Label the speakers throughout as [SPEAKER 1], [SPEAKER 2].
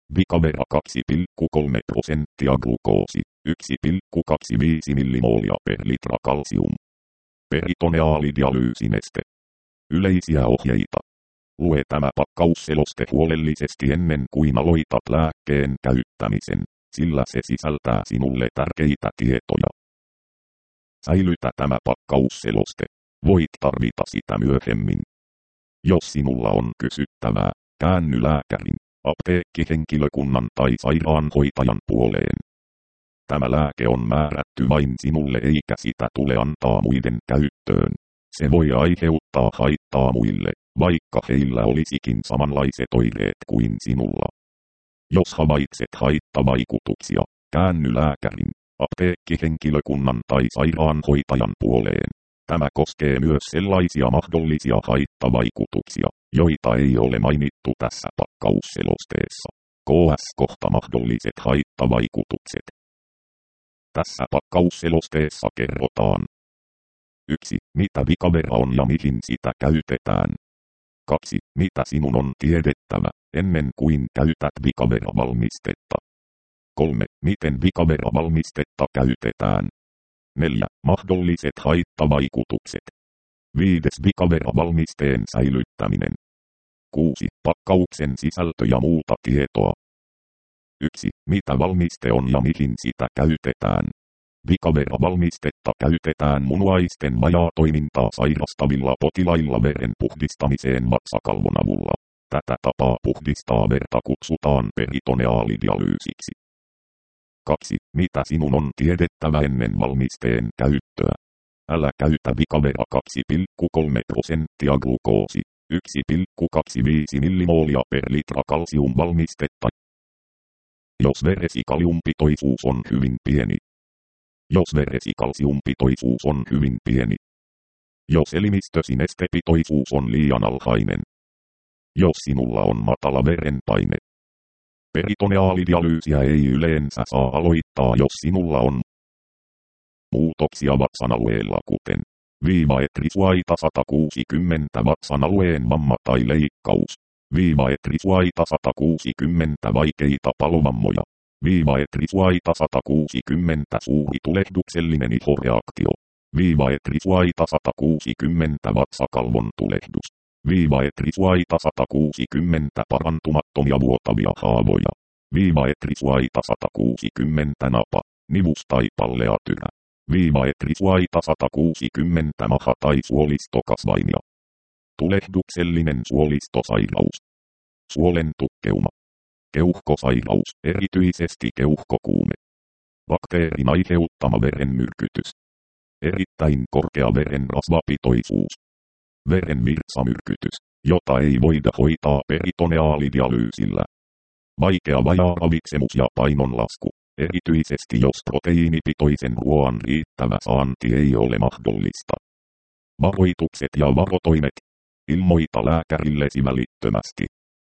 [SPEAKER 1] Vicavera 2,3% glukoosi, 1,25 millimoolia per litra kalsium. Peritoneaalidalyysineste. Yleisiä ohjeita. Lue tämä pakkausseloste huolellisesti ennen kuin aloitat lääkkeen käyttämisen, sillä se sisältää sinulle tärkeitä tietoja. Säilytä tämä pakkausseloste. Voit tarvita sitä myöhemmin. Jos sinulla on kysyttävää, käänny lääkärin, apteekkihenkilökunnan tai sairaanhoitajan puoleen. Tämä lääke on määrätty vain sinulle eikä sitä tule antaa muiden käyttöön. Se voi aiheuttaa haittaa muille, vaikka heillä olisikin samanlaiset oireet kuin sinulla. Jos havaitset haittavaikutuksia, käänny lääkärin, apteekkihenkilökunnan tai sairaanhoitajan puoleen. Tämä koskee myös sellaisia mahdollisia haittavaikutuksia, joita ei ole mainittu tässä pakkausselosteessa. KS-kohta mahdolliset haittavaikutukset. Tässä pakkausselosteessa kerrotaan. 1. Mitä Vicavera on ja mihin sitä käytetään. 2. Mitä sinun on tiedettävä, ennen kuin käytät Vicavera-valmistetta. 3. Miten Vicavera-valmistetta käytetään. 4. Mahdolliset haittavaikutukset. 5. Vicavera-valmisteen säilyttäminen. 6. Pakkauksen sisältö ja muuta tietoa. 1. Mitä valmiste on ja mihin sitä käytetään. Vicavera-valmistetta käytetään munuaisten vajaatoimintaa sairastavilla potilailla veren puhdistamiseen vatsakalvon avulla. Tätä tapaa puhdistaa verta kutsutaan peritoneaalidialyysiksi. 2. Mitä sinun on tiedettävä ennen valmisteen käyttöä. Älä käytä Vicavera 2,3% glukoosi, 1,25 millimoolia per litra kalsiumvalmistetta. Jos veresi kaliumpitoisuus on hyvin pieni. Jos veresi kalsiumpitoisuus on hyvin pieni. Jos elimistösi nestepitoisuus on liian alhainen. Jos sinulla on matala verenpaine. Peritoneaalidialyysiä ei yleensä saa aloittaa, jos sinulla on muutoksia vatsan alueella, kuten etrisuaita 160 vatsan alueen vamma tai leikkaus, etrisuaita 160 vaikeita palovammoja, etrisuaita 160 suuri tulehduksellinen ihoreaktio, etrisuaita 160 vatsakalvon tulehdus, etrisuaita 160 parantumattomia vuotavia haavoja, etrisuaita 160 napa, nivus tai pallea tyrä, etrisuaita 160 maha tai suolistokasvaimia. Tulehduksellinen suolistosairaus. Suolen tukkeuma. Keuhkosairaus, erityisesti keuhkokuume. Bakteerin aiheuttama verenmyrkytys. Erittäin korkea verenrasvapitoisuus. Verenvirtsamyrkytys, jota ei voida hoitaa peritoneaalidialyysillä. Vaikea vajaaravitsemus ja painonlasku, erityisesti jos proteiinipitoisen ruoan riittävä saanti ei ole mahdollista. Varoitukset ja varotoimet. Ilmoita lääkärillesi välittömästi.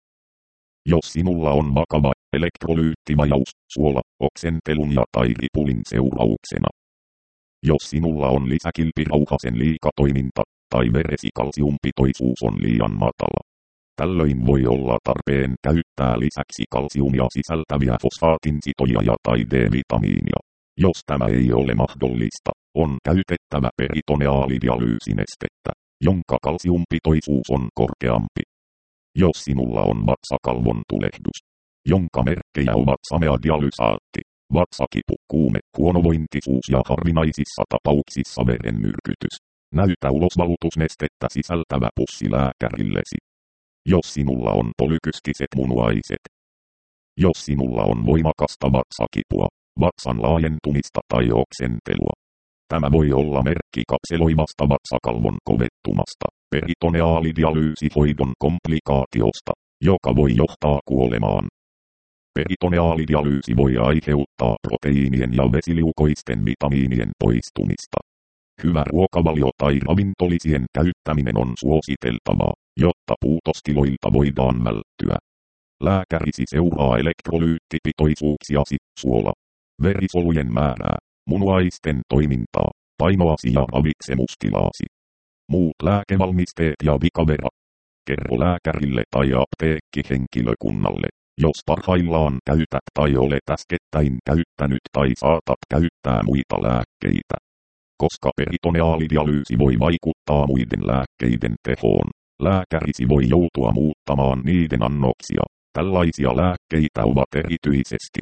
[SPEAKER 1] Jos sinulla on vakava elektrolyyttivajaus, suola, oksentelun ja tai ripulin seurauksena. Jos sinulla on lisäkilpirauhasen liikatoiminta, tai veresi kalsiumpitoisuus on liian matala. Tällöin voi olla tarpeen käyttää lisäksi kalsiumia sisältäviä fosfaatinsitoja ja tai D-vitamiinia. Jos tämä ei ole mahdollista, on käytettävä peritoneaalidialyysinestettä, jonka kalsiumpitoisuus on korkeampi. Jos sinulla on vatsakalvon tulehdus, jonka merkkejä ovat samea dialysaatti, vatsakipu, kuume, huonovointisuus ja harvinaisissa tapauksissa verenmyrkytys, näytä ulosvalutusnestettä sisältävä pussi lääkärillesi. Jos sinulla on polykystiset munuaiset. Jos sinulla on voimakasta vatsakipua, vatsan laajentumista tai oksentelua. Tämä voi olla merkki kapseloivasta vatsakalvon kovettumasta, peritoneaalidialyysihoidon komplikaatiosta, joka voi johtaa kuolemaan. Peritoneaalidialyysi voi aiheuttaa proteiinien ja vesiliukoisten vitamiinien poistumista. Hyvä ruokavalio tai ravintolisien käyttäminen on suositeltavaa, jotta puutostiloilta voidaan välttyä. Lääkärisi seuraa elektrolyyttipitoisuuksiasi, suola, verisolujen määrää, munuaisten toimintaa, painoasi ja ravitsemustilaasi. Muut lääkevalmisteet ja Vicavera. Kerro lääkärille tai apteekkihenkilökunnalle, Jos parhaillaan käytät tai olet äskettäin käyttänyt tai saatat käyttää muita lääkkeitä. Koska peritoneaalidialyysi voi vaikuttaa muiden lääkkeiden tehoon, lääkärisi voi joutua muuttamaan niiden annoksia. Tällaisia lääkkeitä ovat erityisesti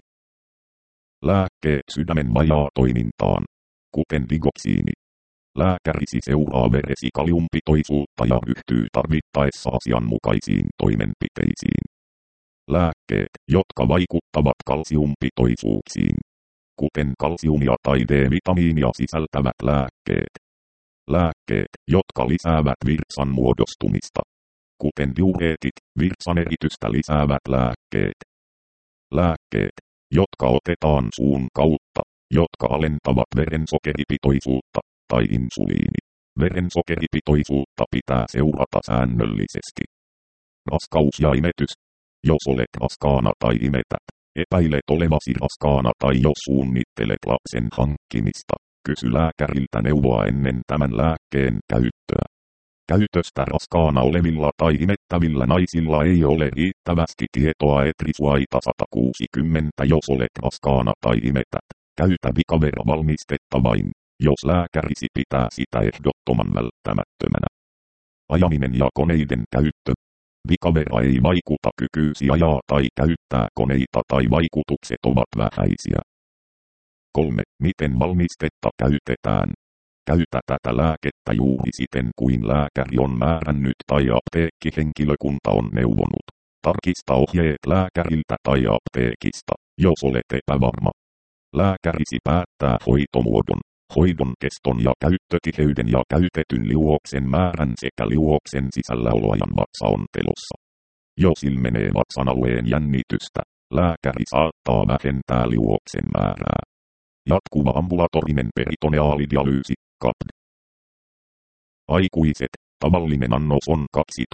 [SPEAKER 1] lääkkeet sydämen vajaatoimintaan, kuten digoksiini. Lääkärisi seuraa veresi kaliumpitoisuutta ja ryhtyy tarvittaessa asianmukaisiin toimenpiteisiin. Lääkkeet, jotka vaikuttavat kalsiumpitoisuuksiin, kuten kalsiumia tai D-vitamiinia sisältävät lääkkeet. Lääkkeet, jotka lisäävät virtsan muodostumista, kuten diureetit, virtsaneritystä lisäävät lääkkeet. Lääkkeet, jotka otetaan suun kautta, jotka alentavat verensokeripitoisuutta, tai insuliini. Verensokeripitoisuutta pitää seurata säännöllisesti. Raskaus ja imetys. Jos olet raskaana tai imetät, epäilet olevasi raskaana tai jos suunnittelet lapsen hankkimista, kysy lääkäriltä neuvoa ennen tämän lääkkeen käyttöä. Käytöstä raskaana olevilla tai imettävillä naisilla ei ole riittävästi tietoa Etrisuaita 160. Jos olet raskaana tai imetät, käytä Vicavera-valmistetta vain, jos lääkärisi pitää sitä ehdottoman välttämättömänä. Ajaminen ja koneiden käyttö. Vicavera ei vaikuta kykyysi ajaa tai käyttää koneita tai vaikutukset ovat vähäisiä. 3. Miten valmistetta käytetään? Käytä tätä lääkettä juuri siten kuin lääkäri on määrännyt tai apteekkihenkilökunta on neuvonut. Tarkista ohjeet lääkäriltä tai apteekista, jos olet epävarma. Lääkärisi päättää hoitomuodon, hoidon keston ja käyttötiheyden ja käytetyn liuoksen määrän sekä liuoksen sisälläoloajan vatsaontelossa. Jos ilmenee vatsan-alueen jännitystä, lääkäri saattaa vähentää liuoksen määrää. Jatkuva ambulatorinen peritoneaalidialyysi, CAPD. Aikuiset, tavallinen annos on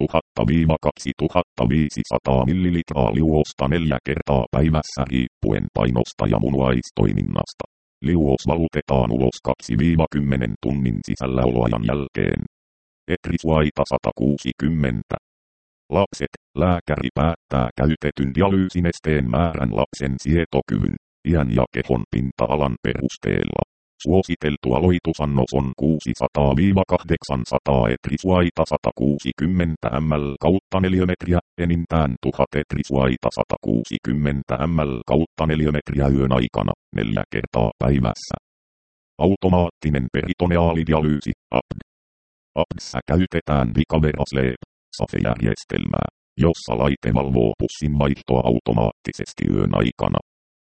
[SPEAKER 1] 2000–2500 ml liuosta 4 kertaa päivässä riippuen painosta ja munuaistoiminnasta. Liuos valutetaan ulos 2–10 tunnin sisälläoloajan jälkeen. Etrisuaita 160. Lapset, lääkäri päättää käytetyn dialyysinesteen määrän lapsen sietokyvyn, iän ja kehon pinta-alan perusteella. Suositeltu aloitusannos on 600–800 etrisuaita 160 ml/neliömetriä, enintään 1000 etrisuaita 160 ml/neliömetriä yön aikana, 4 kertaa päivässä. Automaattinen peritoneaalidialyysi, APD. APDssä käytetään Vicavera Sleep, SAFE-järjestelmää, jossa laite valvoo pussin vaihtoa automaattisesti yön aikana.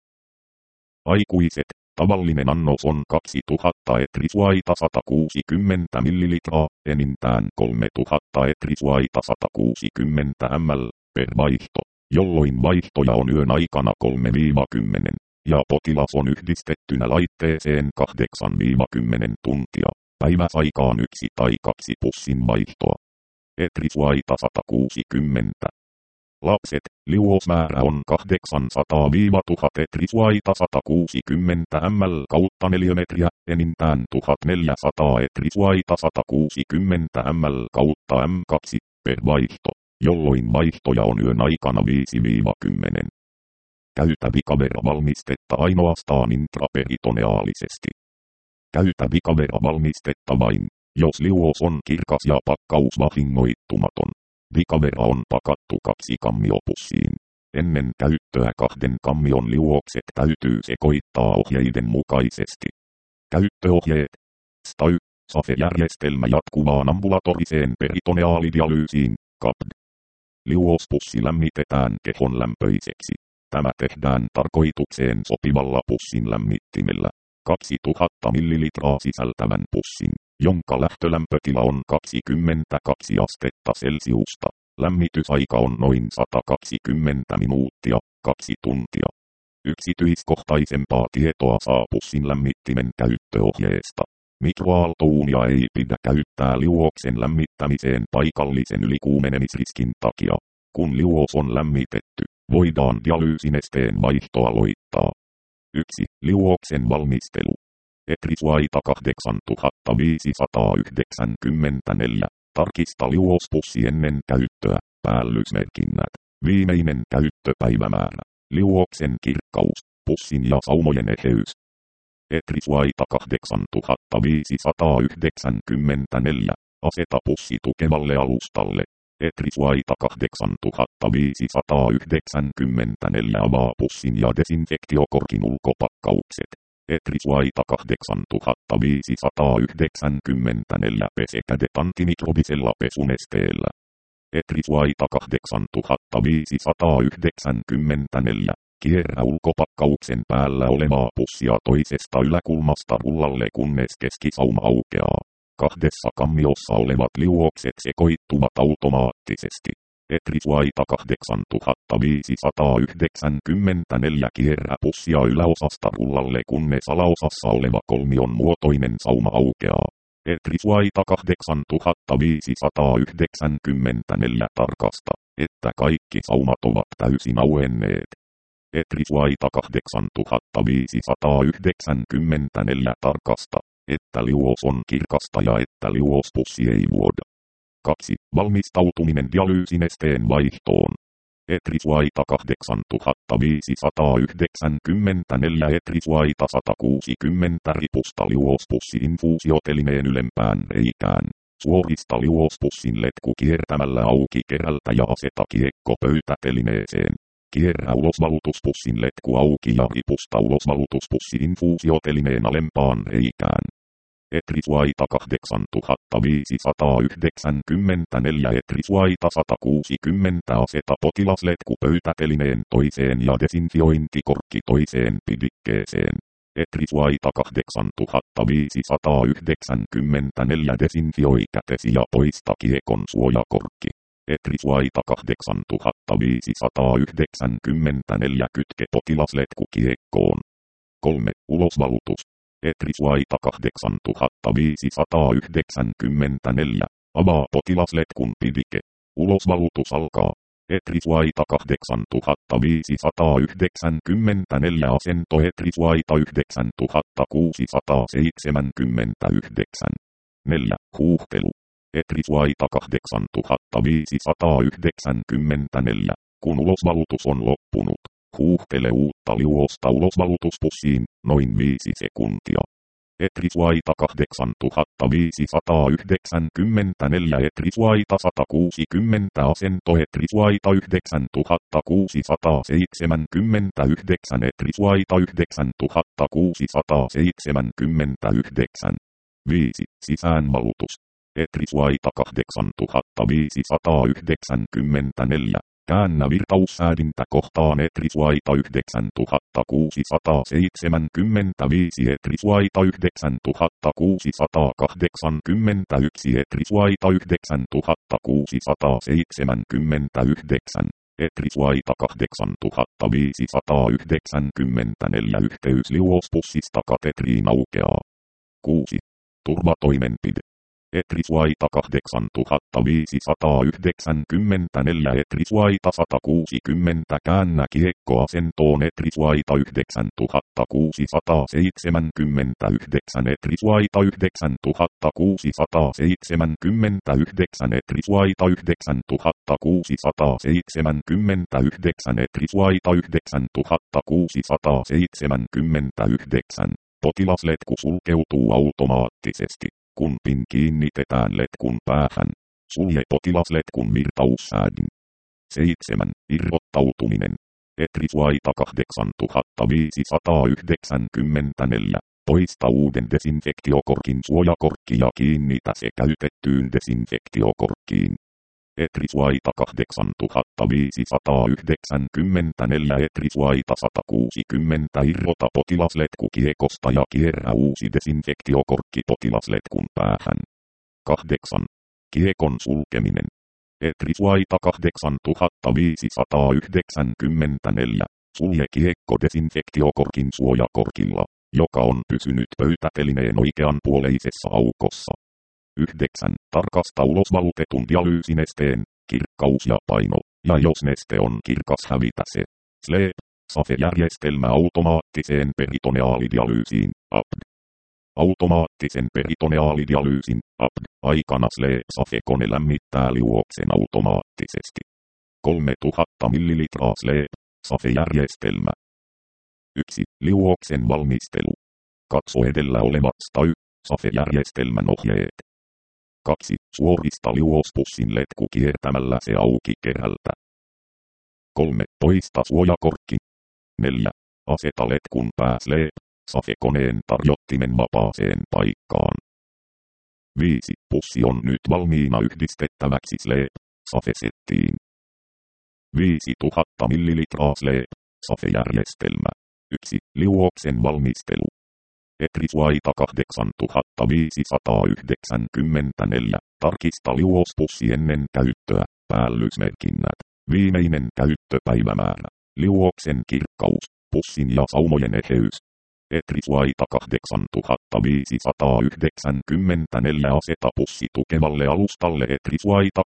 [SPEAKER 1] Aikuiset, tavallinen annos on 2000 etrisuaita 160 ml, enintään 3000 etrisuaita 160 ml per vaihto, jolloin vaihtoja on yön aikana 3–10, ja potilas on yhdistettynä laitteeseen 8–10 tuntia, päiväsaikaan 1 tai 2 pussin vaihtoa. Etrisuaita 160. Lapset, liuosmäärä on 800–1000 etrisuaita 160 ml/neliömetriä, enintään 1400 etrisuaita 160 ml/m2 per vaihto, jolloin vaihtoja on yön aikana 5–10. Käytä Vicavera-valmistetta ainoastaan intraperitoneaalisesti. Käytä Vicavera-valmistetta vain, jos liuos on kirkas ja pakkaus vahingoittumaton. Vicavera on pakattu 2 kammiopussiin. Ennen käyttöä 2 kammion liuokset täytyy sekoittaa ohjeiden mukaisesti. Käyttöohjeet. STAY, SAFE-järjestelmä jatkuvaan ambulatoriseen peritoneaalidialyysiin, CAPD. Liuospussi lämmitetään kehon lämpöiseksi. Tämä tehdään tarkoitukseen sopivalla pussin lämmittimellä. 2000 ml sisältävän pussin, jonka lähtölämpötila on 22 astetta celsiusta. Lämmitysaika on noin 120 minuuttia, 2 tuntia. Yksityiskohtaisempaa tietoa saa pussin lämmittimen käyttöohjeesta. Mikroaaltouunia ei pidä käyttää liuoksen lämmittämiseen paikallisen ylikuumenemisriskin takia. Kun liuos on lämmitetty, voidaan dialyysinesteen vaihto aloittaa. 1. Liuoksen valmistelu. Etrisuaita 8594. Tarkista liuospussi ennen käyttöä. Päällysmerkinnät. Viimeinen käyttöpäivämäärä. Liuoksen kirkkaus, pussin ja saumojen eheys. Etrisvaita 8594. Aseta pussi tukevalle alustalle. Etrisvaita 8594. Avaa pussin ja desinfektiokorkin ulkopakkaukset. Etrisvaita 8594. Pese kädet antimikrobisella pesunesteellä. Etrisvaita 8594. Kierrä ulkopakkauksen päällä olevaa pussia toisesta yläkulmasta rullalle kunnes keskisauma aukeaa. Kahdessa kammiossa olevat liuokset sekoittuvat automaattisesti. Etrisvaita 8594. Kierrä pussia yläosasta rullalle kunnes alaosassa oleva kolmion muotoinen sauma aukeaa. Etrisvaita 8594. Tarkasta, että kaikki saumat ovat täysin auenneet. Etrisvaita 8594. Tarkasta, että liuos on kirkasta ja että liuospussi ei vuoda. 2. Valmistautuminen dialyysinesteen vaihtoon. Etrisvaita 8594. Etrisvaita 160. Ripusta liuospussi-infuusiotelineen ylempään reikään. Suorista liuospussin letku kiertämällä auki kerältä ja aseta kiekko pöytätelineeseen. Kierrä ulosvalutuspussin letku auki ja ripusta ulosvalutuspussi-infuusiotelineen alempaan reikään. Etrisvaita 8594. Etrisvaita 160. Aseta potilasletku pöytätelineen toiseen ja desinfiointikorkki toiseen pidikkeeseen. Etrisvaita 8594. Desinfioi kätesi ja poista kiekon suojakorkki. Etrisvaita 8594. Kytke potilasletku kiekkoon. 3. Ulosvalutus. Etrisvaita 8594. Avaa potilasletkun pidike. Ulosvalutus alkaa. Etrisvaita 8594. Asento Etrisvaita 9679. 4. Huuhtelu. Etrisvaita 8594. Kun ulosvalutus on loppunut, huuhtele uutta liuosta ulosvalutuspussiin, noin 5 sekuntia. Etrisvaita 8594. Etrisvaita 160. Asento Etrisvaita 9679. Etrisvaita 9679. 5. Sisäänvalutus. Etrisvaita 8594. Käännä virtaussäädintä kohtaan Etrisvaita 9675. Etrisvaita 9681. Etrisvaita 9679. Etrisvaita 8594. Yhteys liuospussista katetriin aukeaa. 6. Turvatoimenpide. Etrisvaita 8594. Etrisvaita 160. Käännä kiekkoasentoon Etrisvaita 9679. Etrisvaita 9679. Etrisvaita 9679. Etrisvaita 9679. Potilasletku sulkeutuu automaattisesti, kun pin kiinnitetään letkun päähän. Sulje potilasletkun virtaussäädin. 7. Irrottautuminen. Etrisvaita 8594. Poista uuden desinfektiokorkin suojakorkki ja kiinnitä se käytettyyn desinfektiokorkkiin. Etrisvaita 8594. Etrisvaita 160. Irrota potilasletku kiekosta ja kierrä uusi desinfektiokorkki potilasletkun päähän. 8. Kiekon sulkeminen. Etrisvaita 8594. Sulje kiekko desinfektiokorkin suojakorkilla, joka on pysynyt pöytätelineen oikeanpuoleisessa aukossa. 9. Tarkasta ulosvalutetun dialyysinesteen, kirkkaus ja paino, ja jos neste on kirkas hävitä se. SLEP, SAFE-järjestelmä automaattiseen peritoneaalidialyysiin, APD. Automaattisen peritoneaalidialyysin, APD, aikana SLEP-SAFE-kone lämmittää liuoksen automaattisesti. 3000 ml SLEP, SAFE-järjestelmä. 1. Liuoksen valmistelu. Katso edellä olevat STAY, SAFE-järjestelmän ohjeet. 2. Suorista liuospussin letku kiertämällä se auki kerältä. 3. Poista suojakorkki. 4. Aseta letkun pää SLEP, SAFE-koneen tarjottimen vapaaseen paikkaan. 5. Pussi on nyt valmiina yhdistettäväksi SLEP, SAFE-settiin. 5000 ml SLEP, SAFE-järjestelmä. 1. Liuoksen valmistelu. Etriswaita 8594. Tarkista liuospussi ennen käyttöä. Päällysmerkinnät. Viimeinen käyttöpäivämäärä. Liuoksen kirkkaus. Pussin ja saumojen eheys. Etriswaita 8594. Aseta pussi tukevalle alustalle. Etriswaita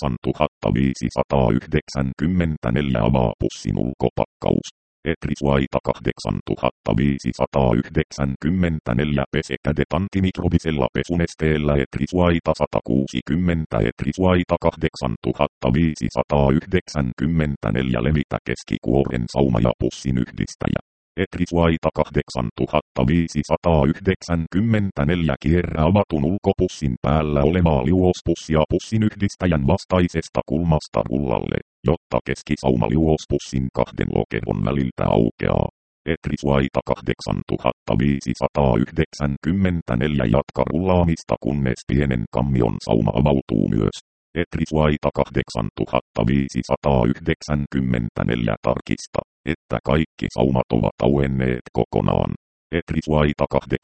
[SPEAKER 1] 8594. Avaa pussin ulkopakkaus. Etriswaita 8594. Pese kädet antimikrobisella pesunesteellä. Etriswaita 160. Etriswaita 8594. Levitä keskikuoren sauma ja pussin yhdistäjä. Etriswaita 8594. Kierrä avatun ulkopussin päällä olevaa liuospussia pussin yhdistäjän vastaisesta kulmasta rullalle, jotta keskisauma liuospussin kahden lokeron väliltä aukeaa. Etriswaita 8594. Jatka rullaamista kunnes pienen kammion sauma avautuu myös. Etriswaita 8594. Tarkista, että kaikki saumat ovat auenneet kokonaan. Etriswaita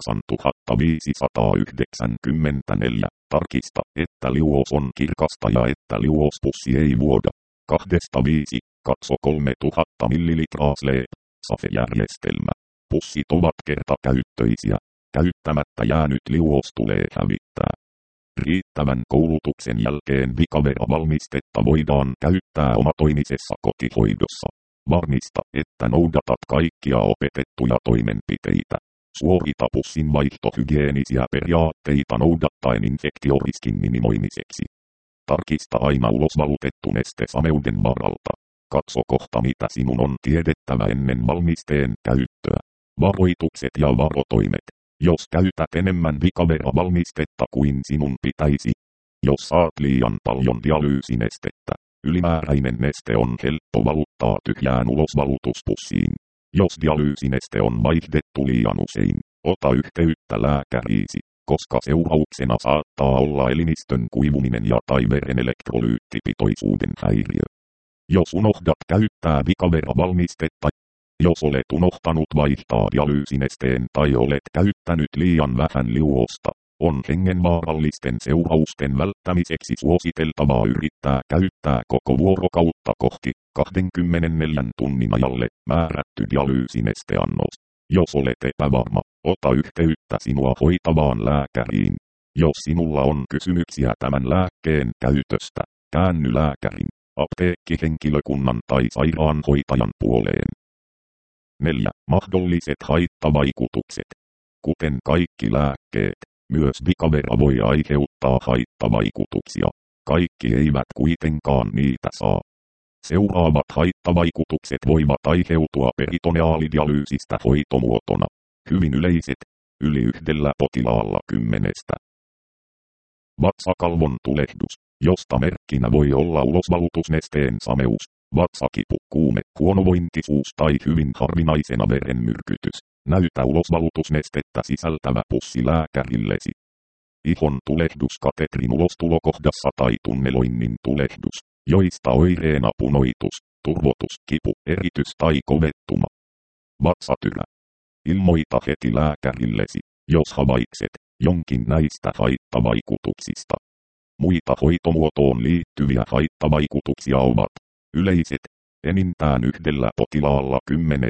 [SPEAKER 1] 8594. Tarkista, että liuos on kirkasta ja että liuospussi ei vuoda. 2-5. Katso 3000 ml SLEP, SAFE-järjestelmä. Pussit ovat kertakäyttöisiä. Käyttämättä jäänyt liuos tulee hävittää. Riittävän koulutuksen jälkeen Vicavera-valmistetta voidaan käyttää omatoimisessa kotihoidossa. Varmista, että noudatat kaikkia opetettuja toimenpiteitä. Suorita pussin vaihtohygienisiä periaatteita noudattaen infektioriskin minimoimiseksi. Tarkista aina ulosvalutettu neste sameuden varalta. Katso kohta mitä sinun on tiedettävä ennen valmisteen käyttöä. Varoitukset ja varotoimet. Jos käytät enemmän Vicavera-valmistetta kuin sinun pitäisi. Jos saat liian paljon dialyysinestettä. Ylimääräinen neste on helppo valuttaa tyhjään ulosvalutuspussiin. Jos dialyysineste on vaihdettu liian usein, ota yhteyttä lääkäriisi, koska seurauksena saattaa olla elimistön kuivuminen ja tai veren elektrolyyttipitoisuuden häiriö. Jos unohdat käyttää Vicavera-valmistetta, jos olet unohtanut vaihtaa dialyysinesteen tai olet käyttänyt liian vähän liuosta, on hengenvaarallisten seurausten välttämiseksi suositeltavaa yrittää käyttää koko vuorokautta kohti 24 tunnin ajalle määrätty dialyysinesteannos. Jos olet epävarma, ota yhteyttä sinua hoitavaan lääkäriin. Jos sinulla on kysymyksiä tämän lääkkeen käytöstä, käänny lääkärin, apteekkihenkilökunnan tai sairaanhoitajan puoleen. 4. Mahdolliset haittavaikutukset. Kuten kaikki lääkkeet, myös Vicavera voi aiheuttaa haittavaikutuksia. Kaikki eivät kuitenkaan niitä saa. Seuraavat haittavaikutukset voivat aiheutua peritoneaalidialyysistä hoitomuotona. Hyvin yleiset, yli 1 potilaalla 10. Vatsakalvon tulehdus, josta merkkinä voi olla ulosvalutusnesteen sameus, vatsakipu, kuume, huonovointisuus tai hyvin harvinaisena verenmyrkytys. Näytä ulosvalutusnestettä sisältävä pussi lääkärillesi. Ihon tulehdus katetrin ulostulokohdassa tai tunneloinnin tulehdus, joista oireena punoitus, turvotus, kipu, eritys tai kovettuma. Vatsatyrä. Ilmoita heti lääkärillesi, jos havaitset jonkin näistä haittavaikutuksista. Muita hoitomuotoon liittyviä haittavaikutuksia ovat yleiset, enintään 1 potilaalla 10.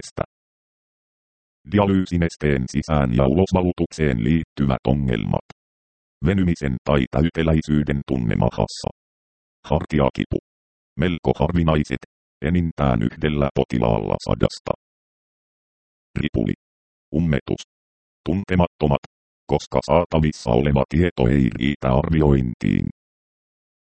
[SPEAKER 1] Dialyysinesteen sisään- ja ulosvalutukseen liittyvät ongelmat. Venymisen tai täyteläisyyden tunne mahassa. Hartiakipu. Melko harvinaiset, enintään 1 potilaalla 100. Ripuli. Ummetus. Tuntemattomat, koska saatavissa oleva tieto ei riitä arviointiin.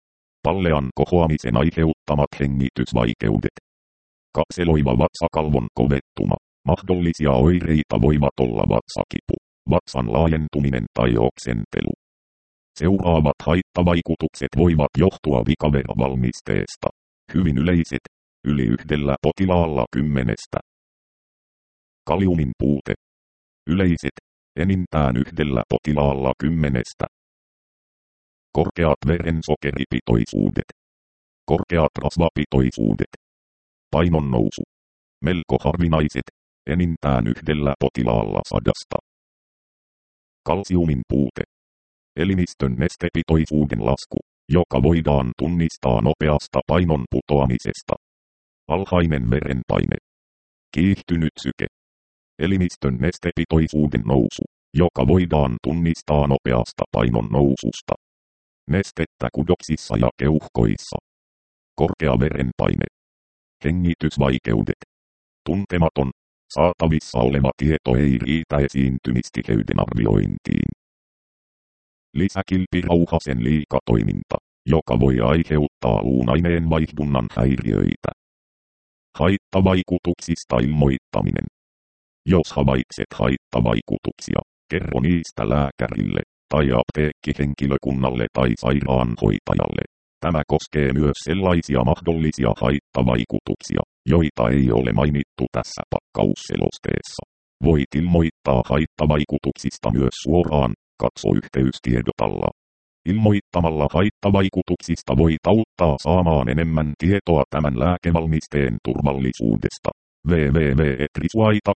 [SPEAKER 1] pallean kohoamisen aiheuttamat hengitysvaikeudet. Kapseloiva vatsakalvon kovettuma. Mahdollisia oireita voivat olla vatsakipu, vatsan laajentuminen tai oksentelu. Seuraavat haittavaikutukset voivat johtua Vicavera-valmisteesta. Hyvin yleiset, yli 1 potilaalla 10. Kaliumin puute. Yleiset, enintään 1 potilaalla 10. Korkeat verensokeripitoisuudet. Korkeat rasvapitoisuudet. Painon nousu. Melko harvinaiset, enintään 1 potilaalla 100. Kalsiumin puute. Elimistön nestepitoisuuden lasku, joka voidaan tunnistaa nopeasta painon putoamisesta. Alhainen verenpaine. Kiihtynyt syke. Elimistön nestepitoisuuden nousu, joka voidaan tunnistaa nopeasta painon noususta. Nestettä kudoksissa ja keuhkoissa. Korkea verenpaine. Hengitysvaikeudet. Tuntematon, saatavissa oleva tieto ei riitä esiintymistiheyden arviointiin. Lisäkilpirauhasen liikatoiminta, joka voi aiheuttaa luunaineen vaihdunnan häiriöitä. Haittavaikutuksista ilmoittaminen. Jos havaitset haittavaikutuksia, kerro niistä lääkärille, tai apteekkihenkilökunnalle tai sairaanhoitajalle. Tämä koskee myös sellaisia mahdollisia haittavaikutuksia, joita ei ole mainittu tässä pakkausselosteessa. Voit ilmoittaa haittavaikutuksista myös suoraan, katso yhteystiedotalla. Ilmoittamalla haittavaikutuksista voit auttaa saamaan enemmän tietoa tämän lääkevalmisteen turvallisuudesta. www.etrisuaita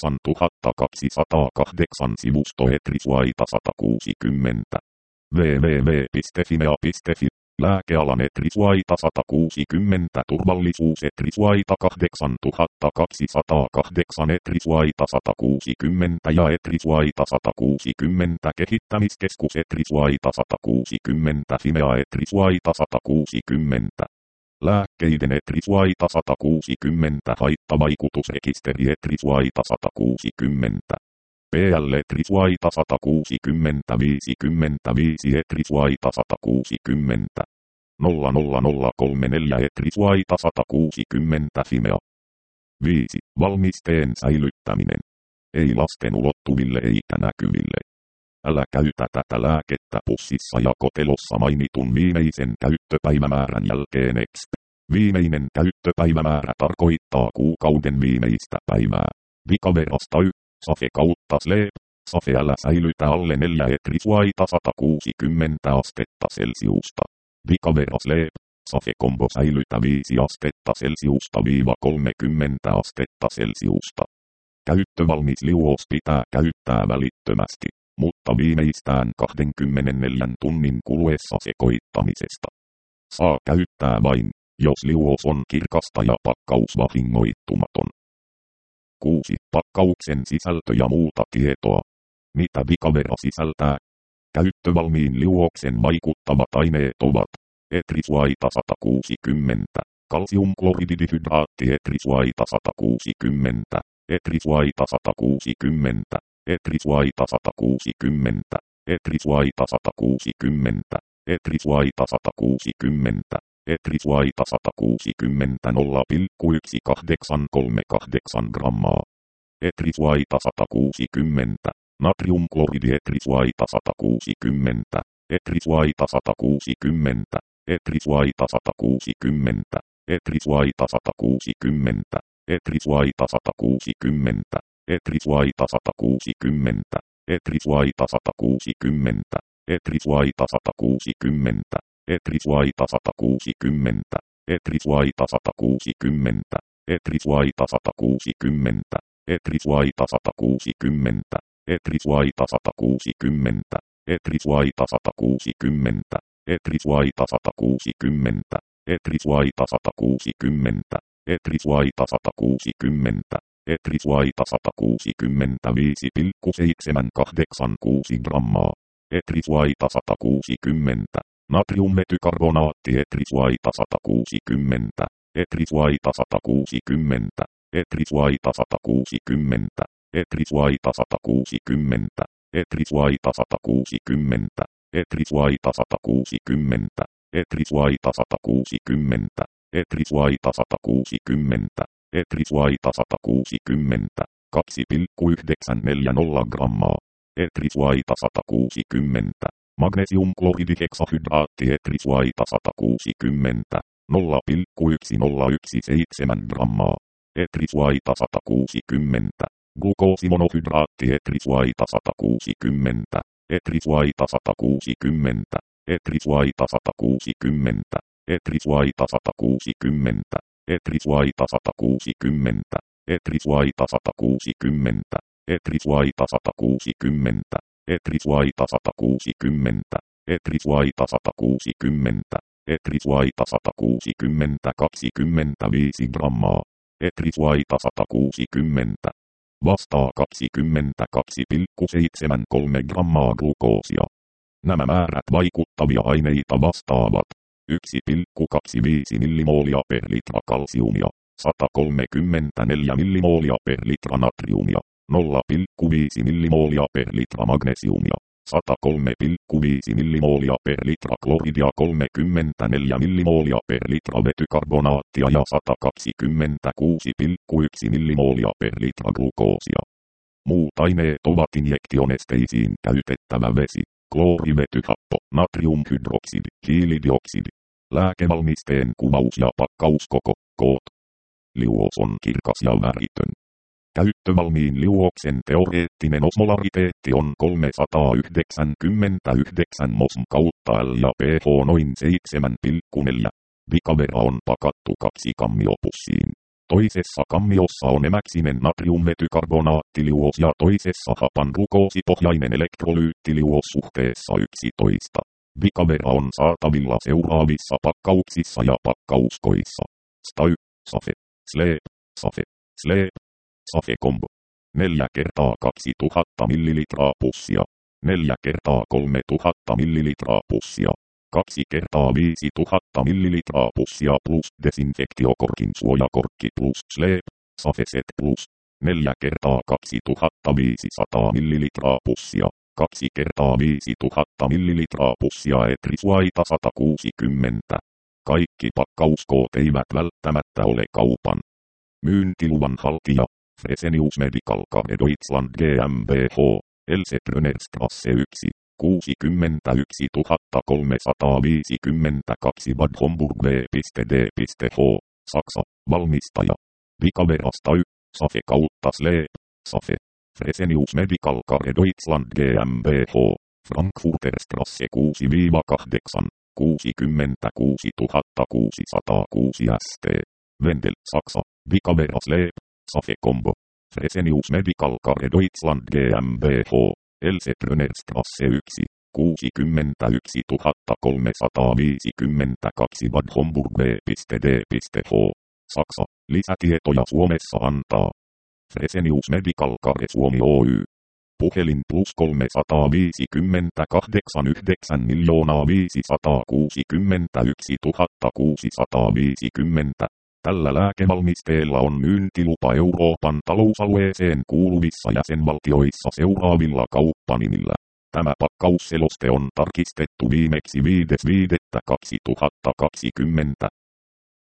[SPEAKER 1] 8208 sivusto Etrisuaita 160. www.fimea.fi Lääkealan Etrisuaita 160 Turvallisuus Etrisuaita 8208 Etrisuaita 160 ja Etrisuaita 160 Kehittämiskeskus Etrisuaita 160 Fimea Etrisuaita 160 Lääkkeiden Etrisuaita 160 Haittavaikutusrekisteri Etrisuaita 160 PL Etrisuaita 160 55 Etrisuaita 160 00034 Etrisuaita 160 Fimea. 5. Valmisteen säilyttäminen. Ei lasten ulottuville eikä näkyville. Älä käytä tätä lääkettä pussissa ja kotelossa mainitun viimeisen käyttöpäivämäärän jälkeen exp. Viimeinen käyttöpäivämäärä tarkoittaa kuukauden viimeistä päivää. Vicaverasta Safe kautta sleep. Safe älä säilytä alle 4 Etrisuaita 160 astetta Celsiusta. Vicavera sleep. Safe combo säilytä 5 astetta Celsiusta - 30 astetta Celsiusta. Käyttövalmis liuos pitää käyttää välittömästi, mutta viimeistään 24 tunnin kuluessa sekoittamisesta. Saa käyttää vain, jos liuos on kirkasta ja pakkaus vahingoittumaton. 6. Pakkauksen sisältö ja muuta tietoa. Mitä Vicavera sisältää? Käyttövalmiin liuoksen vaikuttavat aineet ovat Etrisuaita 160, kalsiumklorididihydраatti Etrisuaita 160, Etrisuaita 160, Etrisuaita 160, Etrisuaita 160, Etrisuaita 160, Etrisuaita 160 0,1838 grammaa. Etrisuaita 160, natriumkloridi Etrisuaita 160, Etrisuaita 160, Etrisuaita 160, Etrisuaita 160, Etrisuaita 160, Etrisuaita 160, Etrisuaita 160, Etrisuaita 160, Etrisuaita 160, Etrisuaita 160, Etrisuaita 160, Etrisuaita 160, Etrisuaita 160, Etrisuaita 160, Etrisuaita 160, Etrisuaita 160, Etrisuaita 160, Etrisuaita 165,786 grammaa. Etrisuaita 160, natriummetykarbonaatti Etrisuaita 160, Etrisuaita 160, Etrisuaita 160, Etrisuaita 160, Etrisuaita 160, Etrisuaita 160, Etrisvaita 160, etrisvaita 160, etrisvaita 160, 2,940 grammaa. Etrisvaita 160, magnesiumkloridiheksahydraatti etrisvaita 160, 0,1017 grammaa. Etrisvaita 160, glukoosimonohydraatti etrisvaita 160, etrisvaita 160, etrisvaita 160, etrisvaita 160, etrisvaita 160, etrisvaita 160, etrisvaita 160, etrisvaita 160, etrisvaita 160, etrisvaita 160, 25 grammaa. Etrisvaita 160, vastaa 22,73 grammaa glukoosia. Nämä määrät vaikuttavia aineita vastaavat 1,25 millimoolia per litra kalsiumia, 134 millimoolia per litra natriumia, 0,5 millimoolia per litra magnesiumia, 103,5 millimoolia per litra kloridia, 34 millimoolia per litra vetykarbonaattia ja 126,1 millimoolia per litra glukoosia. Muut aineet ovat injektionesteisiin käytettävä vesi, kloorivetyhappo, natriumhydroksidi, hiilidioksidi. Lääkevalmisteen kuvaus ja pakkauskoko, koot. Liuos on kirkas ja väritön. Käyttövalmiin liuoksen teoreettinen osmolariteetti on 399 mosm kautta L ja pH noin 7,4. Vikavera on pakattu 2 kammiopussiin. Toisessa kammiossa on emäksinen natriumvetykarbonaattiliuos ja toisessa hapan glukoosipohjainen elektrolyyttiliuos suhteessa 11. Vikavera on saatavilla seuraavissa pakkauksissa ja pakkauskoissa. Stay, Safe, Sleep, Safe, Sleep. Safe Combo. 4 kertaa 2000 millilitraa pussia. 4 kertaa 3000 millilitraa pussia. 2 kertaa 5000 millilitraa pussia plus desinfektiokorkin suojakorkki plus Sleep, Safe Set plus. 4 kertaa 2500 millilitraa pussia. 2 kertaa 5000 millilitraa pussia etrisvaita 160. Kaikki pakkauskoot eivät välttämättä ole kaupan myyntiluvan haltija. Fresenius Medical Care Deutschland GmbH, Elsebrunnerstrasse 1, 61352 Bad Homburg v.d.h, Saksa, valmistaja. Vikaverasta Safe kautta Sleep, Safe. Fresenius Medical Care Deutschland GmbH, Frankfurterstrasse 6-8, 66606 ST. Wendel, Saksa, Vikavera Sleep. Safe Combo. Fresenius Medical Care Deutschland GmbH, Elsebrunnerstrasse 1, 61352 Bad Homburg v.d.h, Saksa. Lisätietoja Suomessa antaa Fresenius Medical Care Suomi Oy. Puhelin plus 358 9 561 650. Tällä lääkevalmisteella on myyntilupa Euroopan talousalueeseen kuuluvissa jäsenvaltioissa seuraavilla kauppanimillä. Tämä pakkausseloste on tarkistettu viimeksi 5.5.2020.